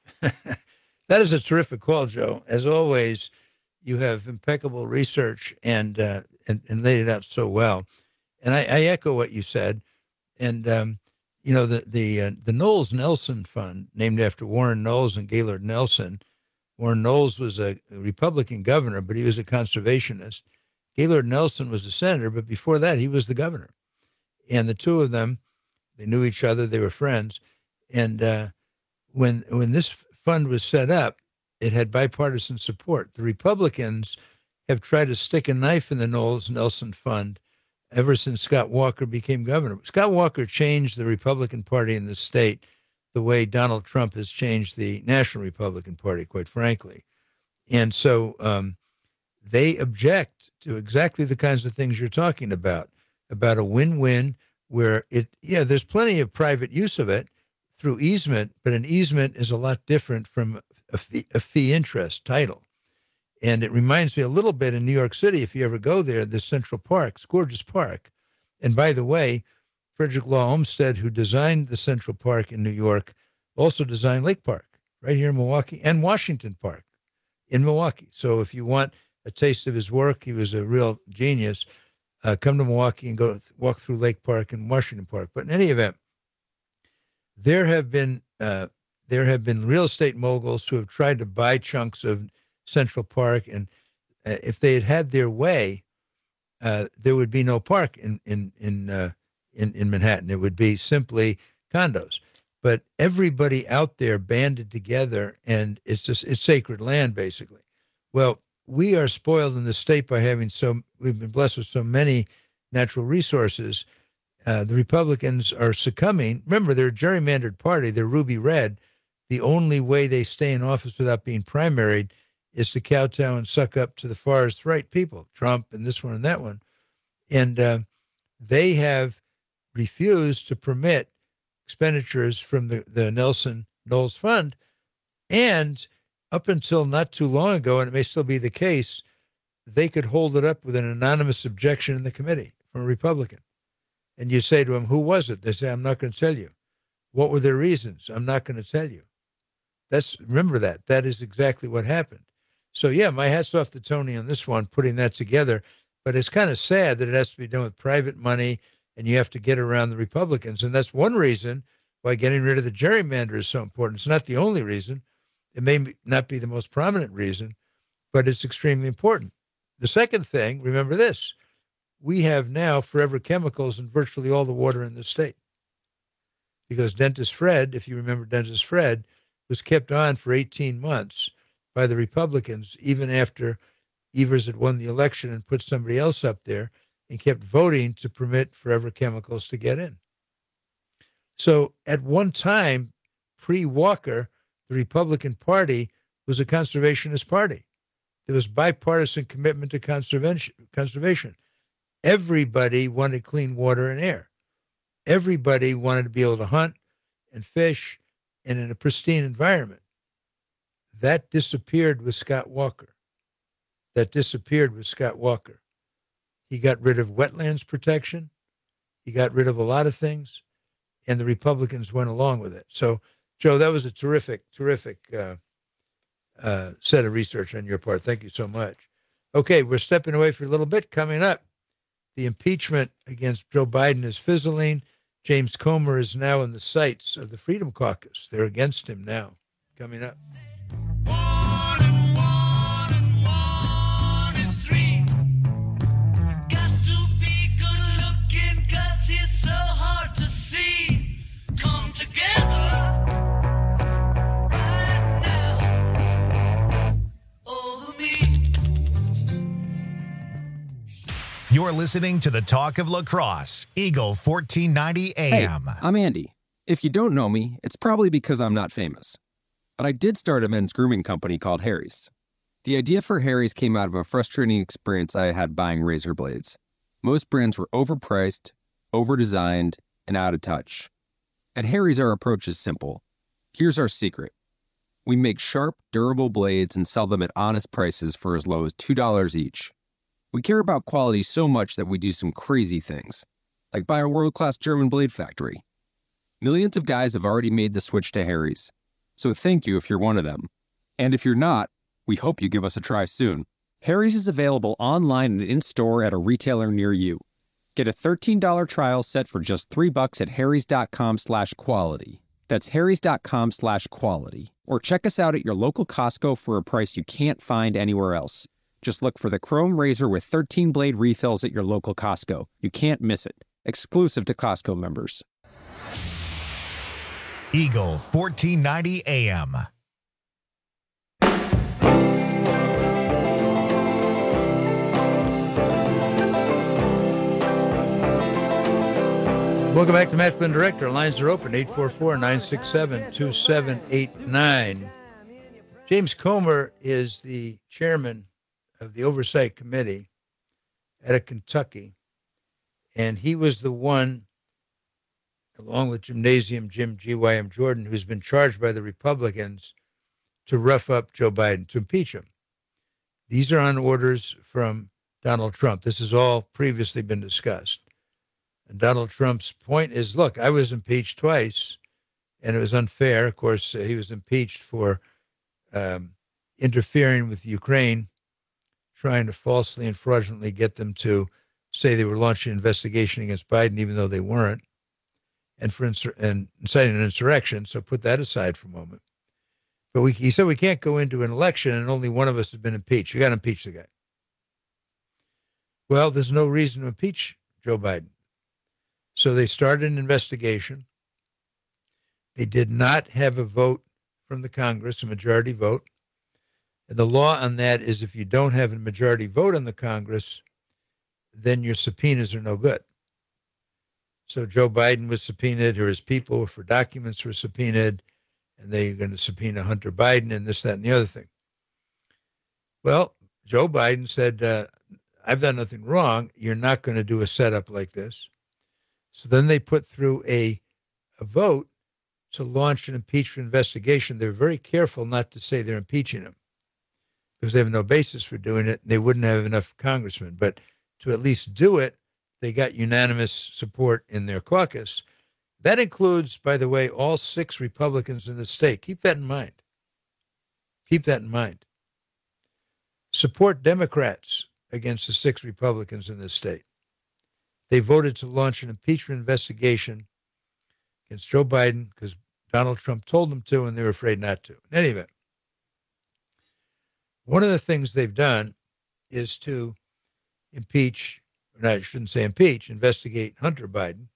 That is a terrific call, Joe. As always, you have impeccable research and laid it out so well. And I echo what you said. And, the Knowles Nelson Fund, named after Warren Knowles and Gaylord Nelson. Warren Knowles was a Republican governor, but he was a conservationist. Gaylord Nelson was a senator, but before that, he was the governor. And the two of them, they knew each other. They were friends. And when this fund was set up, it had bipartisan support. The Republicans have tried to stick a knife in the Knowles Nelson Fund ever since Scott Walker became governor. Scott Walker changed the Republican Party in the state the way Donald Trump has changed the National Republican Party, quite frankly. And so they object to exactly the kinds of things you're talking about a win-win where there's plenty of private use of it through easement, but an easement is a lot different from a fee interest title. And it reminds me a little bit in New York City, if you ever go there, the Central Park, it's a gorgeous park. And by the way, Frederick Law Olmsted, who designed the Central Park in New York, also designed Lake Park right here in Milwaukee and Washington Park in Milwaukee. So if you want a taste of his work, he was a real genius, come to Milwaukee and go walk through Lake Park and Washington Park. But in any event, there have been real estate moguls who have tried to buy chunks of Central Park, and if they had had their way, there would be no park in Manhattan. It would be simply condos. But everybody out there banded together, and it's sacred land, basically. Well, we are spoiled in the state by we've been blessed with so many natural resources. The Republicans are succumbing. Remember, they're a gerrymandered party. They're ruby red. The only way they stay in office without being primaried is to kowtow and suck up to the farthest right people, Trump and this one and that one. And they have refused to permit expenditures from the Nelson Knowles Fund. And up until not too long ago, and it may still be the case, they could hold it up with an anonymous objection in the committee from a Republican. And you say to them, who was it? They say, I'm not going to tell you. What were their reasons? I'm not going to tell you. Remember that. That is exactly what happened. So, yeah, my hat's off to Tony on this one, putting that together. But it's kind of sad that it has to be done with private money and you have to get around the Republicans. And that's one reason why getting rid of the gerrymander is so important. It's not the only reason. It may not be the most prominent reason, but it's extremely important. The second thing, remember this, we have now forever chemicals in virtually all the water in the state. Because Dentist Fred, if you remember Dentist Fred, was kept on for 18 months by the Republicans, even after Evers had won the election and put somebody else up there, and kept voting to permit forever chemicals to get in. So at one time, pre-Walker, the Republican Party was a conservationist party. There was bipartisan commitment to conservation. Everybody wanted clean water and air. Everybody wanted to be able to hunt and fish and in a pristine environment. That disappeared with Scott Walker. He got rid of wetlands protection. He got rid of a lot of things, and the Republicans went along with it. So, Joe, that was a terrific set of research on your part. Thank you so much. Okay, we're stepping away for a little bit. Coming up, the impeachment against Joe Biden is fizzling. James Comer is now in the sights of the Freedom Caucus. They're against him now. Coming up. You're listening to the Talk of Lacrosse, Eagle 1490 AM. Hey, I'm Andy. If you don't know me, it's probably because I'm not famous. But I did start a men's grooming company called Harry's. The idea for Harry's came out of a frustrating experience I had buying razor blades. Most brands were overpriced, overdesigned, and out of touch. At Harry's, our approach is simple. Here's our secret. We make sharp, durable blades and sell them at honest prices for as low as $2 each. We care about quality so much that we do some crazy things, like buy a world-class German blade factory. Millions of guys have already made the switch to Harry's, so thank you if you're one of them. And if you're not, we hope you give us a try soon. Harry's is available online and in-store at a retailer near you. Get a $13 trial set for just $3 at harrys.com/quality. That's harrys.com/quality. Or check us out at your local Costco for a price you can't find anywhere else. Just look for the Chrome Razor with 13 blade refills at your local Costco. You can't miss it. Exclusive to Costco members. Eagle 1490 AM. Welcome back to Matt Flynn Direct. Our lines are open, 844-967-2789. James Comer is the chairman of the Oversight Committee at Kentucky, and he was the one, along with Gymnasium Jim G.Y.M. Jordan, who's been charged by the Republicans to rough up Joe Biden, to impeach him. These are on orders from Donald Trump. This has all previously been discussed. And Donald Trump's point is, look, I was impeached twice, and it was unfair. Of course, he was impeached for interfering with Ukraine, trying to falsely and fraudulently get them to say they were launching an investigation against Biden, even though they weren't, and for inciting an insurrection. So put that aside for a moment. But he said we can't go into an election and only one of us has been impeached. You got to impeach the guy. Well, there's no reason to impeach Joe Biden. So they started an investigation. They did not have a vote from the Congress, a majority vote. And the law on that is if you don't have a majority vote on the Congress, then your subpoenas are no good. So Joe Biden was subpoenaed, or his people for documents were subpoenaed, and they're going to subpoena Hunter Biden and this, that, and the other thing. Well, Joe Biden said, I've done nothing wrong. You're not going to do a setup like this. So then they put through a vote to launch an impeachment investigation. They're very careful not to say they're impeaching him because they have no basis for doing it. They wouldn't have enough congressmen. But to at least do it, they got unanimous support in their caucus. That includes, by the way, all 6 Republicans in the state. Keep that in mind. Keep that in mind. Support Democrats against the 6 Republicans in the state. They voted to launch an impeachment investigation against Joe Biden because Donald Trump told them to, and they were afraid not to. In any event, one of the things they've done is to impeach, or I shouldn't say impeach, investigate Hunter Biden.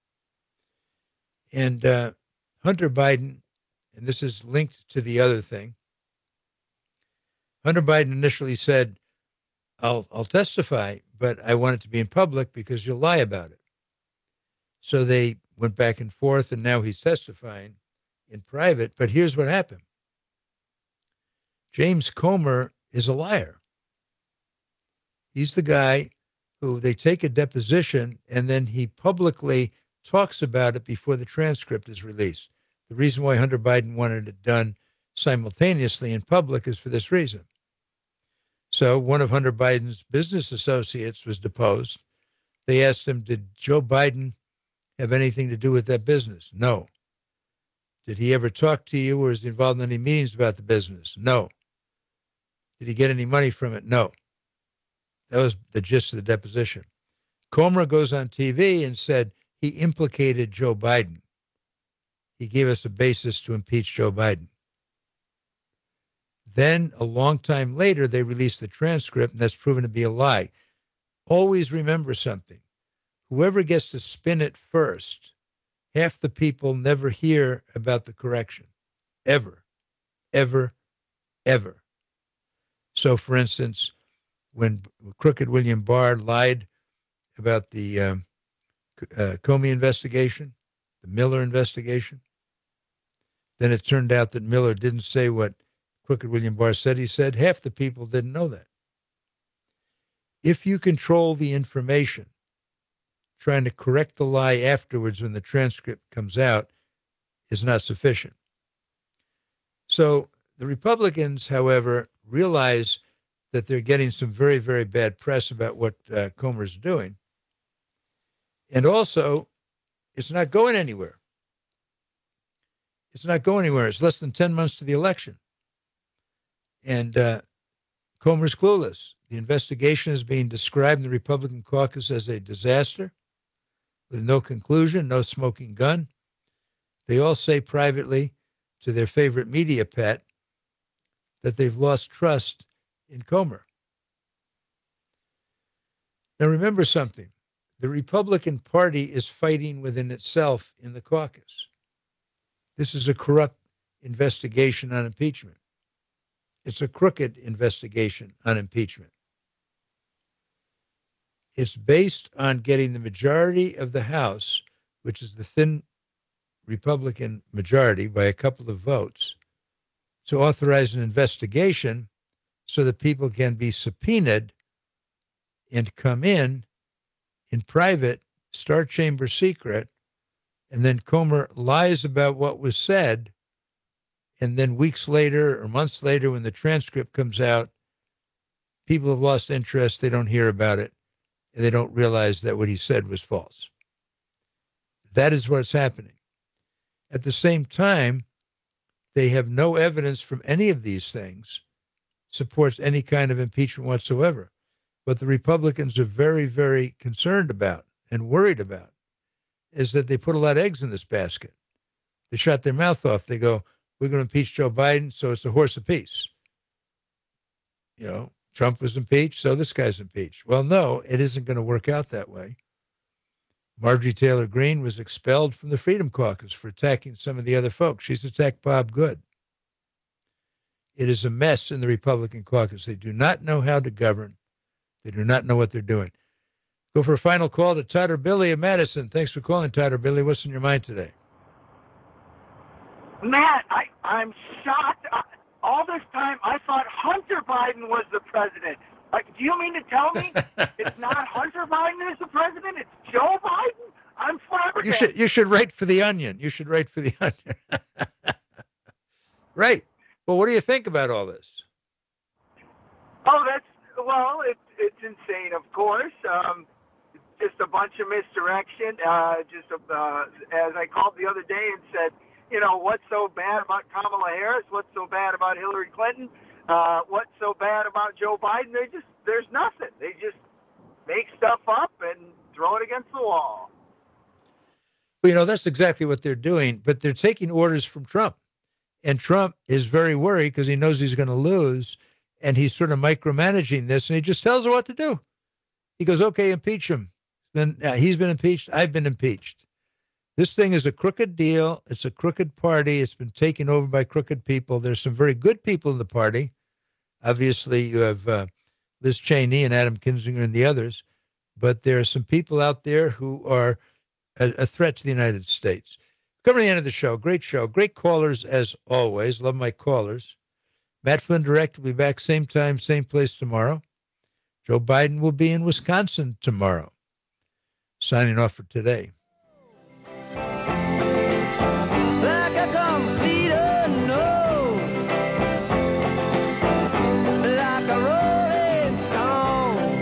And Hunter Biden, and this is linked to the other thing, Hunter Biden initially said, I'll testify, but I want it to be in public because you'll lie about it. So they went back and forth, and now he's testifying in private. But here's what happened. James Comer is a liar. He's the guy who they take a deposition, and then he publicly talks about it before the transcript is released. The reason why Hunter Biden wanted it done simultaneously in public is for this reason. So one of Hunter Biden's business associates was deposed. They asked him, did Joe Biden have anything to do with that business? No. Did he ever talk to you or is he involved in any meetings about the business? No. Did he get any money from it? No. That was the gist of the deposition. Comer goes on TV and said he implicated Joe Biden. He gave us a basis to impeach Joe Biden. Then, a long time later, they released the transcript, and that's proven to be a lie. Always remember something. Whoever gets to spin it first, half the people never hear about the correction. Ever. Ever. Ever. So, for instance, when Crooked William Barr lied about the Comey investigation, the Miller investigation. Then it turned out that Miller didn't say what Crooked William Barr said he said. Half the people didn't know that. If you control the information, trying to correct the lie afterwards when the transcript comes out is not sufficient. So the Republicans, however, realize that they're getting some very, very bad press about what Comer's doing. And also, it's not going anywhere. It's not going anywhere. It's less than 10 months to the election. And Comer's clueless. The investigation is being described in the Republican caucus as a disaster with no conclusion, no smoking gun. They all say privately to their favorite media pet that they've lost trust in Comer. Now remember something. The Republican Party is fighting within itself in the caucus. This is a corrupt investigation on impeachment. It's a crooked investigation on impeachment. It's based on getting the majority of the House, which is the thin Republican majority by a couple of votes, to authorize an investigation so that people can be subpoenaed and come in private, Star Chamber secret, and then Comer lies about what was said, and then weeks later or months later when the transcript comes out, people have lost interest, they don't hear about it, and they don't realize that what he said was false. That is what's happening. At the same time, they have no evidence from any of these things supports any kind of impeachment whatsoever. What the Republicans are very, very concerned about and worried about is that they put a lot of eggs in this basket. They shut their mouth off. They go, we're going to impeach Joe Biden, so it's a horse apiece. You know, Trump was impeached, so this guy's impeached. Well, no, it isn't going to work out that way. Marjorie Taylor Greene was expelled from the Freedom Caucus for attacking some of the other folks. She's attacked Bob Good. It is a mess in the Republican caucus. They do not know how to govern. They do not know what they're doing. Go for a final call to Todd or Billy of Madison. Thanks for calling, Todd or Billy. What's in your mind today? Matt, I'm shocked. All this time, I thought Hunter Biden was the president. Do you mean to tell me it's not Hunter Biden who's the president? It's Joe Biden? I'm flabbergasted. You should write for The Onion. You should write for The Onion. Right. Well, what do you think about all this? Oh, it's insane, of course. Just a bunch of misdirection. As I called the other day and said, you know, what's so bad about Kamala Harris? What's so bad about Hillary Clinton? What's so bad about Joe Biden? There's nothing. They just make stuff up and throw it against the wall. Well, you know, that's exactly what they're doing, but they're taking orders from Trump. And Trump is very worried because he knows he's going to lose, and he's sort of micromanaging this, and he just tells her what to do. He goes, okay, impeach him. Then he's been impeached. I've been impeached. This thing is a crooked deal. It's a crooked party. It's been taken over by crooked people. There's some very good people in the party. Obviously, you have Liz Cheney and Adam Kinzinger and the others, but there are some people out there who are a threat to the United States. Coming to the end of the show, great callers as always. Love my callers. Matt Flynn Direct will be back same time, same place tomorrow. Joe Biden will be in Wisconsin tomorrow. Signing off for today. Like a complete unknown, like a rolling stone.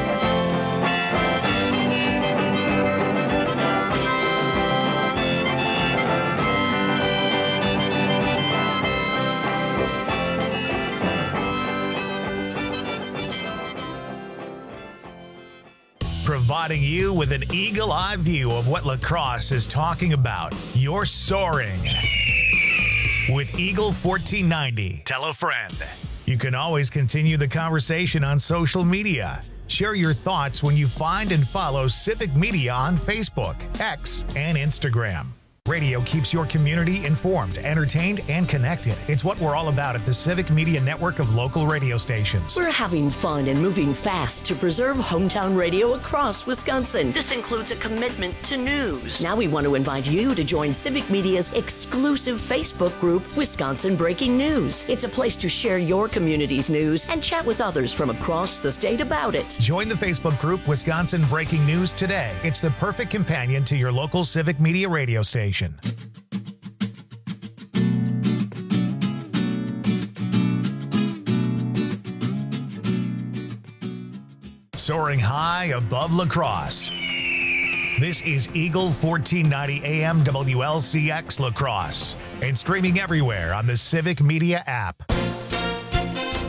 Providing you with an eagle-eye view of what lacrosse is talking about. You're soaring with Eagle 1490. Tell a friend. You can always continue the conversation on social media. Share your thoughts when you find and follow Civic Media on Facebook, X, and Instagram. Radio keeps your community informed, entertained, and connected. It's what we're all about at the Civic Media Network of local radio stations. We're having fun and moving fast to preserve hometown radio across Wisconsin. This includes a commitment to news. Now we want to invite you to join Civic Media's exclusive Facebook group, Wisconsin Breaking News. It's a place to share your community's news and chat with others from across the state about it. Join the Facebook group Wisconsin Breaking News today. It's the perfect companion to your local Civic Media radio station. Soaring high above La Crosse. This is Eagle 1490 AM WLCX La Crosse and streaming everywhere on the Civic Media app.